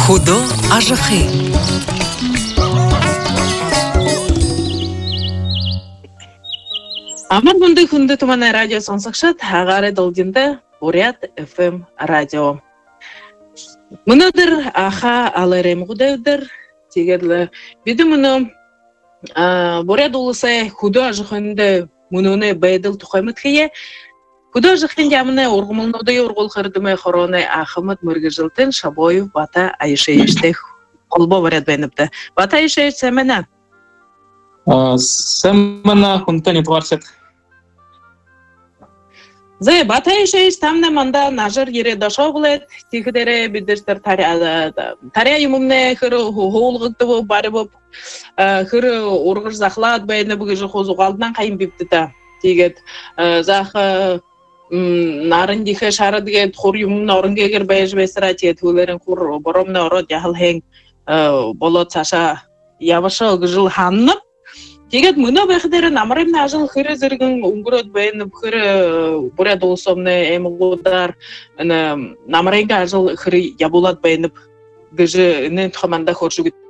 Худо ажыхи. Амар хүнді тумана радио сонсақшат, ағары долдинді Бурят FM радио. Мұнадыр аха алырым ғудайдыр, тегерлі. Биді мұны Бурят олысы худо ажыхынды мұнуны байдыл тұқаймытхие. Худо ажыхынды амыны орғымылнуды орғыл қырдымы қороны ақымыд мөргі жылтын Шабоев Бата Айшеештек қолбо Бурят бәйніпті. Бата Айшееш сәмені? Сәмені құнтан етварсет. Зай Бата Айшееш тамна манда нажыр ере дашау бұлет, тихідері бидірстір тария юмымны қыры хоғылғықты бұл бары бұл қыры орғыр зақлад бәйіні бүгі қозу қалдынан қайын біпті та. Тегет зақы нарын дихе шарыдыге тұр юмын орынге кер бәйіж бәйсіра тет өлерін құр бұрымны ород яғыл хең болот саша явашы ұғыжыл ханынып. Тегет мұны бәқідері намырымны ажыл қыры зіргін ұңғырот бәйініп қыры бұра долысомны әміғудар намырынға ажыл қыры ябулат бәйініп гыжы нен тұқаманда қоршы күт.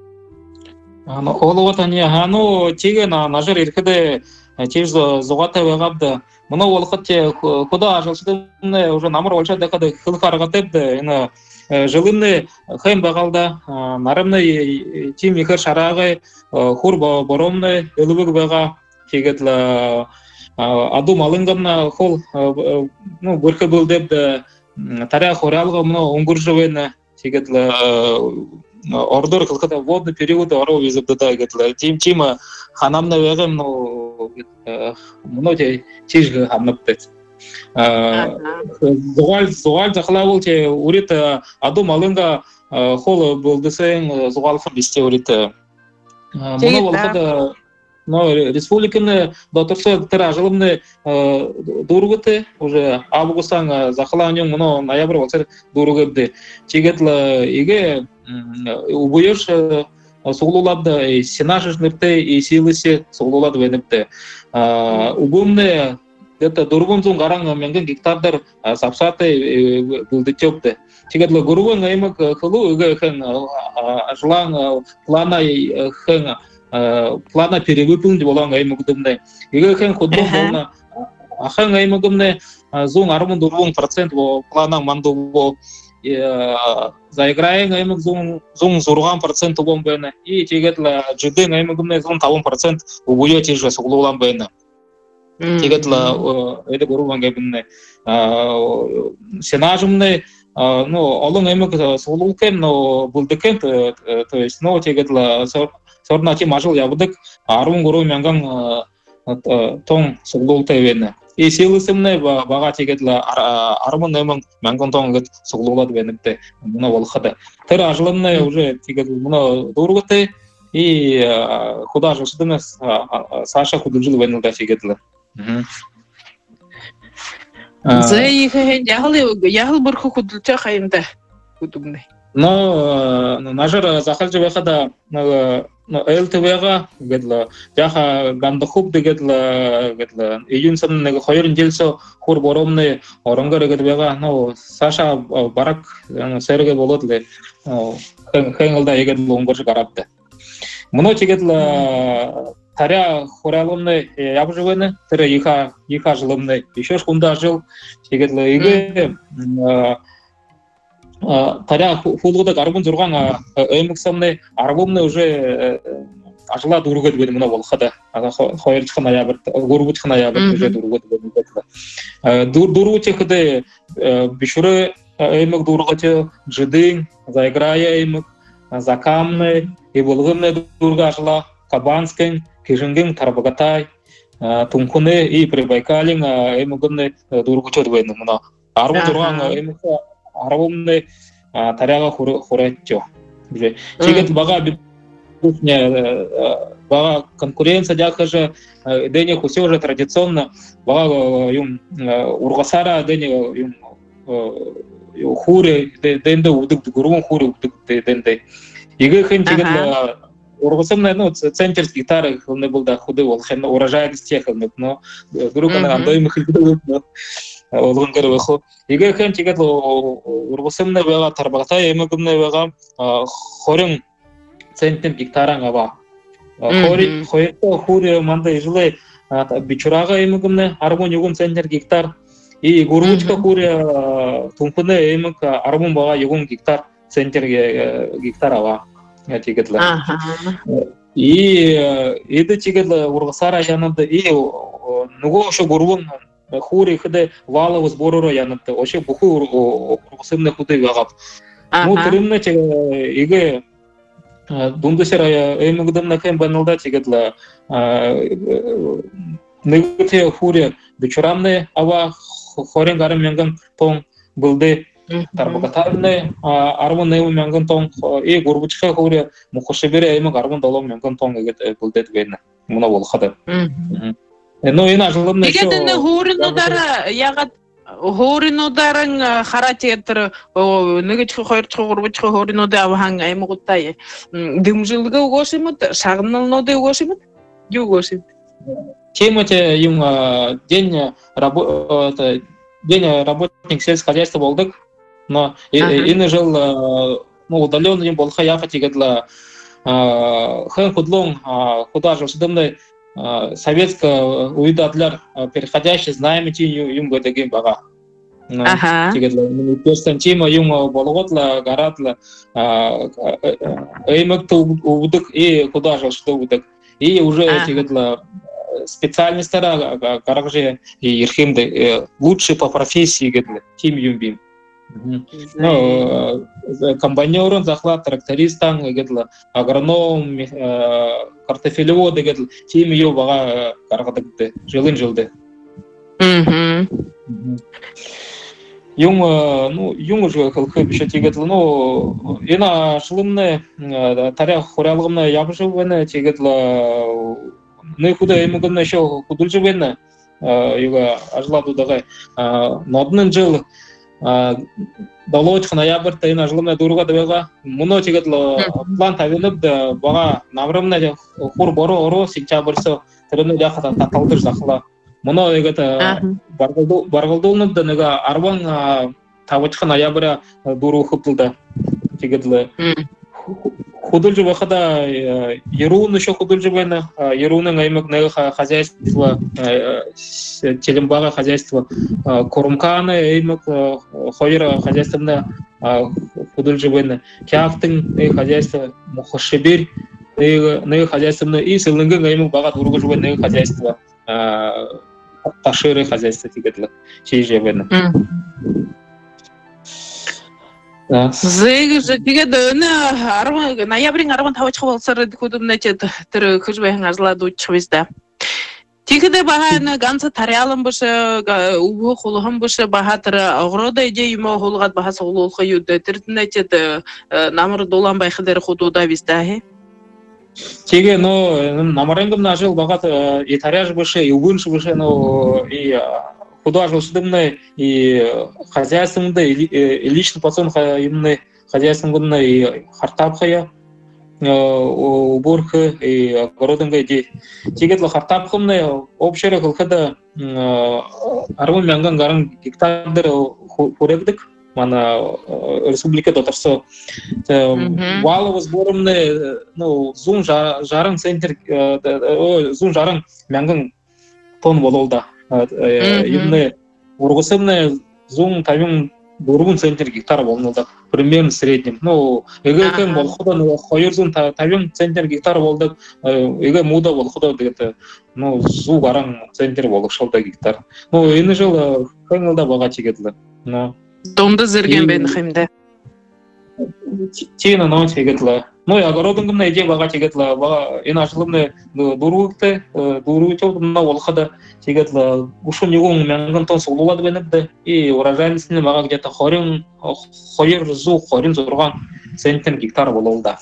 Олы отан яғану тегі нажыр еркіді тез зұғата өғабды. Мұны олқыт құда ажылшыдымны уже намыр олшады қады қылық арғатыпды. Жылымны хайм бағалда, нарымны тим екір шарағы, хур боромны өлібіг баға тегетлі аду малыңғымна қол бұрқы бұлдепді таря хоралғы мұны оңғыр жывайны тегетлі ордыр қылқыда водны периоды ору везіпді да тим ханамны вәғім мұны тежгі ханныпты. Зуғал жақыла бол те урит аду малынға қолы болдысың зуғал фырдесте урит. Мұны болғады республиканы датырсы тір ажылымны дұрғыты, уже августан жақыланын мұны ноябр болсыр дұрғыпды. Тегетлі еге ұбойыш соғылулады, сенашышнырты и силысы соғылулады веніпті. Ұбымны это дургунзун гаран менген гектардар сапсаты булдытёпты. Тегетле гургун аймак кылу ыга хэн ажлан плана хэн плана перевыполнить болан аймагдымны. Ыга хэн худо болна ахан аймагдымны зун 40% во плана манду заиграен аймак зун 40% бомбены. И тегетле жидын аймагдымны зун 5% убуё теже соглулан бены. Тегетлі өйді көру вангайбынны сенажымны олың әмік соғылуылкен бұлдыкен, то есть тегетлі сорна тем ажыл ябыдық арвын көру мәңган тоң соғылуылты өйені. И силысымны баға тегетлі арвын әмін мәңган тоң соғылуылады өйініпті мұны олқыды. Тір ажылымны уже тегетлі мұны дұрғыты и құда жылшыдыны Саша құдылжыл өйінілді тегетлі. Зай яғыл бұрқы құдылча қайында құдымны. Нажыр зақал жібеқада ЛТВ-ға яға ганды құп дегетлі июн сынын қойырын желсі құр боромны орынғыр егедбеға Саша барак сәрге болыдылы қайыңылда егедлі оңғыршы қарапты. Мұны тегетлі таря хоралымны ябжывыны, тірі ека жылымны, еще шқында жыл, тегетлі еге таря фулғыдық арбын жүрған өйміксамны, арбымны уже ажыла дұрғыды бені мұна болқыды. Қойырчықын аябырды, ғұрбычықын аябырды уже дұрғыды бені. Дұрғычықыды бішірі өймік дұрғыты, жидың, заиграя өймік, закамны, ебылғымны дұрға ажыла, Кабанскин, Кижингин, Тарбагатай, Тумкуны и Прибайкалин, эмугунны дургучот войны мына. Арбу дурган эмуха арбумны таряга хуреттё. Чегет бага бага конкуренция дякаже дене хусе уже традиционно бага юм ургасара дене юм хуре денде удык гурун хуре удык денде. Иге хэн чегет Ургасымны, центр гитары хылны был да худы ол, хэн урожайность тех хылны, но группа на андой мыхылды был, олгон кербехо иге кен тигет ургусымны бега тарбата эмегимне бега хорин центнер гектаран аба хури мандай жылы бичурага эмегимне армон югун центнер гектар и гуручка хури тумпыны эмег армон бага югун гектар центнер гектар аба тигетле и это тигетле ургасара янады и nugo ошо гурбун хури хыды валовы сбору янады ошо буху ургусымны худы вагап ну тримне иге дундусера эмигдемна кен баналда тигетле негте хури бичурамны ава хорен гарым мянган тон булды тарбагатарны армон нему мянган тон и гурбучка хури мухошебере эми гармон долом мянган тон эгет булды дегенне муна болхады но ина жылымны ошо дегенде хоринодара ягат хоринодарың харатетер негечки койрчу гурбучка хоринода аваң аймагуттай дымжылга угошимыт шагынылнода угошимыт югошимыт темате юм день работник сельского хозяйства болдык но ины жыл удалённый болха яха тигетла хэн худлон куда жылдымдай советская уйдатлар переходящий знаемый юм гэдэг бага тигетла министерствен тема юм болготла гаратла эймекты удык и куда жылды удык и уже тигетла специальностьтара каракже ирхимде лучший по профессии гетле тим юмбим ну комбайнерон захват трактористан гетла агроном картофелевод гетл тим ю бага каргадыкты жылды юм уже кылкы бише тигетл ну ина шылымны тарих хорялыгымны ябышыбыны тигетла ну куда эмигимне ошо кудулжубена юга ажладудагы ноднын жыл долоочка ноябрьда ина жылымна дуруга дебега муно тигетло план табылып бага наврымна хур боро оро сентябрьсо тырыны жаката таталдыр захла муно эгет баргалдуулнуп да нега арбан табычка ноября дуру хыптылда тигетле худулжу вахада ерун еще худулжубена ерунын аймак хозяйство телембага хозяйство корумканы аймак хойра хозяйствовна худулжубена кяфтын хозяйство мухошебир хозяйствовна и сылынгын аймак бага дургужубена хозяйство ташыры хозяйство тигетле чейжебена Зэйг жиге дөне ноябрин арбан тавачка болсары кудумна чет төр күжбэхэн ажлады учбизда. Тигеде баһаны ганца тарялым бышы убу хулуһым бышы баһатыр огрода иде юмо хулгат баһасы хулулха юдэ тиртне чет намыр долан байхыдер худуда вистахи. Тиге но намарынгым нажыл багат итаряж бышы югунш бышы но и художественное и хозяйственное и лично пацан именно хозяйственное и хартапхая уборка и огородная иди тигетла хартапхымны общая хылхада арвын мянган гарын гектардыр хурегдик мана республика дотарсо валовы сборымны ну зун жарың центр зун жарың мянган тон бололда именно ургусымны зун тавин дургун центр гектар болнуда примерно в среднем ну эгекен болходон хойрзун тавин центр гектар болду эге муда болходо дегете ну зу бараң центр болушалда гектар ну эни жыл кыңылда бага чегетле ну донда зерген бен химде тина но чегетле ну огородунгумна иде бага чегетле бага ина жылымны дурукты дуручолдумна болходо тигетле ушун югун мянган тон сулулады бенебде и урожайностьны мага где-то хорин зурган центнер гектар бололда.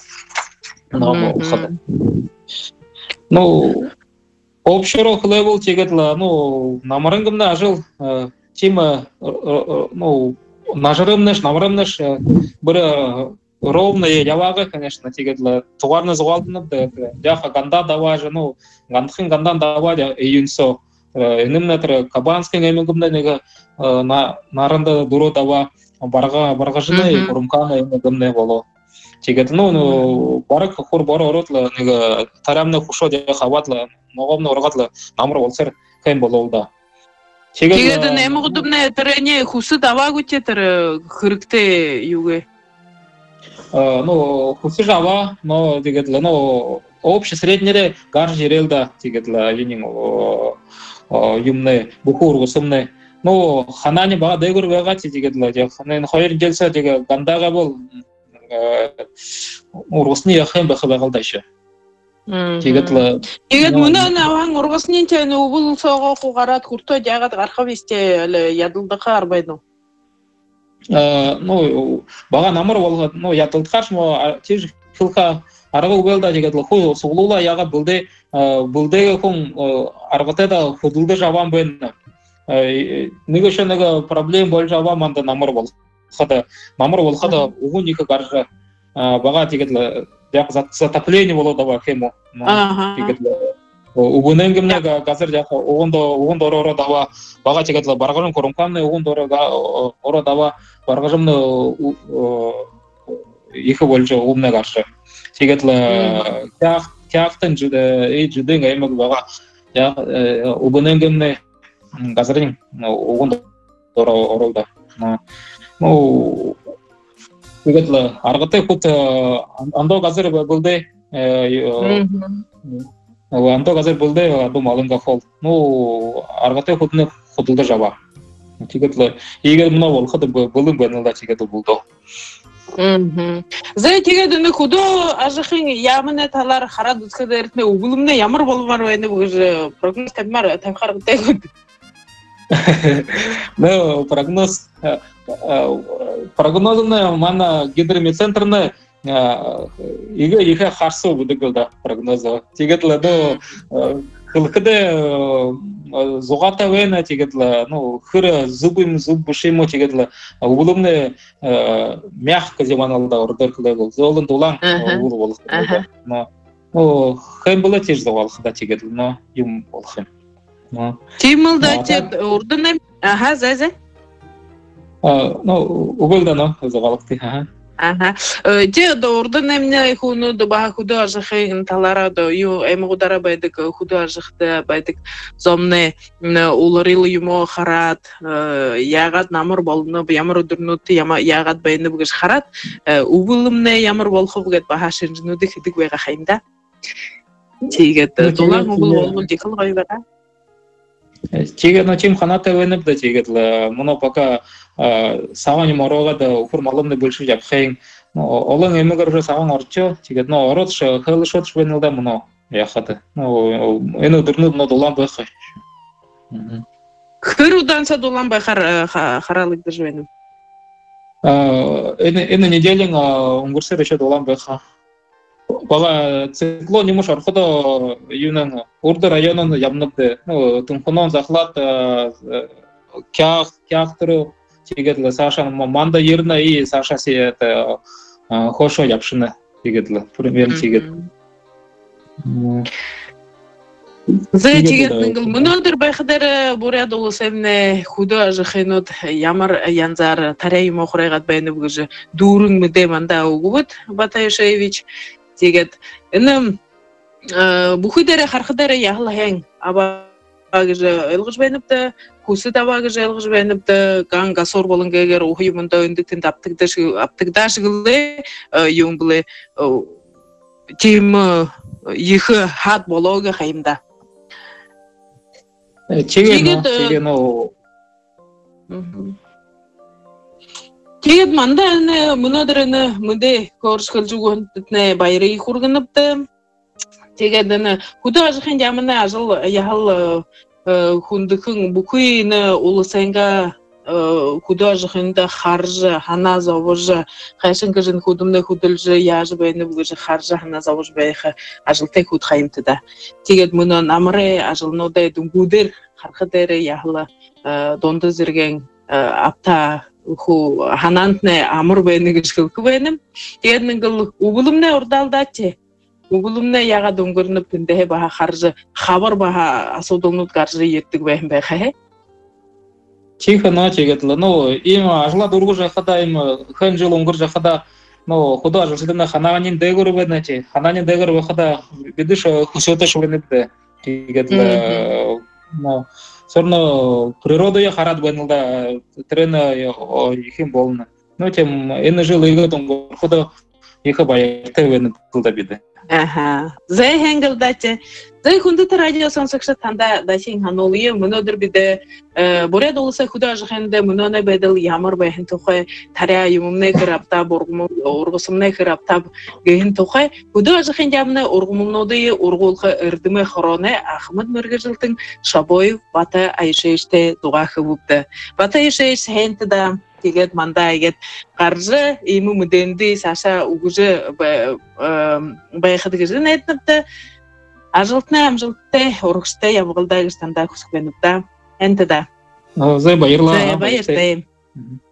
Ну общий левел тигетле ну намарынгымда ажыл тема ну нажырымныш намарымныш бир ровные явага, конечно, тигетле тугарны зугалдынып да яха ганда даважы ну гандхын гандан даважы июньсо энемнатыр Кабанский эмегимне неге нарында дуро дава баргажыны курумканы эмегимне боло. Тигет ну барак хур бара оротла неге тарамны хушо де хаватла могомны оргатлы намыр болсыр кем бололда. Тигет эмегимне трене хусы дава гутетер хырыкте юге. Ну хусы жава, но тигет ну общий среднере гар жерелда тигет ленин юмне бухур гусымне. Ну ханани бага дегур вега тигет мен хайыр келсе деге гандага бол урусны яхем бахабагалдайшы. Тигет мына наван ургуснен тен убул сого кугарат курто жагат архависте ядылдыкка арбайды. Ну бага намыр болгон, ну ятылдыкаш мо тиж кылка аргы белда дегет ху сугулула яга булде кон аргатада худулда жабан бен. Неге шенеге проблем бол жабан анда намыр бол. Хада намыр бол хада угун екі гаржа бага дегет затопление боло да кему. Дегет угунен кимне газыр жака угун дорора дава бага дегет баргажын корумканы угун дорога ора дава баргажымны екі болжа умне гаржа. Тигет тяхтын жуден эмек бага угунен кимне газырын угун дорора ну тигет аргыты кут андо газыр булды андо газыр булды адым алынга фол ну аргыты кутны худулда жаба тигет егер мына бол хады булын бенелда тигет булду Зай тигет не худо ажыхын ямыне талар хара дускадертне угулумне ямар болмар вайны бугы прогноз кадмар тавхаргыты Ну, прогнозны мана гидромедцентрны иге харсы будыгылда прогнозы. Тигетле ну кылкыды зугата вена тигетле ну хыры зуб бушимо тигетле улумны мягко деманалда ордер кылды золын дулан ул болду. Ну хэм было тез завалхда тигетле но юм болхым. Тимылда тет ордыны зай. Ну угылда но завалхты Те до ордыны мне хуну до бага худа жахын талара до ю эмгудара байдык худа жахты байдык зомны уларыл юмо харат ягат намыр болны ямар дурнуты ягат байны бугыш харат угылымны ямар болху бугат бага шынжынуды хидик вега хаймда. Тигет долар угыл болгул дикыл гайбара. Тигет на чем ханата венеп да тигет муно пока савани морога да упур малымны больше жапхайын олың эмегер уже саван орчо тигет но орот ше хылышот швенелда муно яхаты ну эне дурну но долан бахай хыруданса долан бахар харалык да жвенем эне неделен унгурсер еще долан баха бала циклон немуш архуда юнен урды районын ямныпты ну тунхунон захлат кяхтыры тигетле Сашаның манда ерна и Саша се это хошо япшыны тигетле примерно тигет. Зай тигетнің мұнадыр байқыдары бұряды олысамне худа жахынот ямар янзар тарайым оқырайғат байыны бұғыжы дұрың мүде манда оғуыд Батайшевич тигет. Інім бұхыдары қарқыдары яғылайын абағыжы ылғыш байыныпты Кусы табагыжы ылғыш байыныпты ганга сор болын кегер ойымында өндіктен аптыгдаш гылы ең білі темі ехі хат болуға қайымда. Тегет манда мұнадырыны мүнде көршкіл жүгінтіне байыры құрғыныпты. Тегедіні құды ажықын жамыны ажыл яғыл хундыкын букуйны улысайга худа жахында харжы хана завожы хайшын кыжын худымны худылжы яжы байны бугыжы харжы хана завож байха ажылтай худ хайымтыда тегет мына намыры ажылнодай дунгудер хархыдары яхла донды зерген апта ху ханантне амыр байны гышкылкы байным тегетнің гыл угулымны ордалдатте Угулумне яга донгорнуп тинде баха харжы хабар баха асудулнут гаржы еттик бэхин бэхэ. Тихо, но тигетле. Ну, им ажла дургу жахада, им хэнжил унгур жахада, ну, худа жашдына хананин дэгуру бэнэти. Хананин дэгуру бэхада бидыш хусёта швэнэбдэ. Тигетле. Ну, сорно природая харат бэнэлда трена ихим болна. Ну, тем эны жил игот унгур худа иха байырты бэнэлда биде. Ага. Зай хэнгэлдаче. Зай хундыта радио сонсакша танда дашин ханолие мөнөдөр биде буря долса худа жахэнде мөнөне бедел ямар бэхин тухай таря юмне грапта бургум ургусумне грапта гэн тухай худа жахэн ямне ургумноды ургулха эрдиме хороне Ахмад Мыргыжилтын Шабоев бата айшеште дугахы бупты. Бата айшеш хэнтда тигет манда егет гаржы иму муденди саша угужы байхадыгызын этніпті ажылтны амжылтты ургышты ямғылдагыстанда күсікленіпті энтіда. Зай байырла. Зай байырты.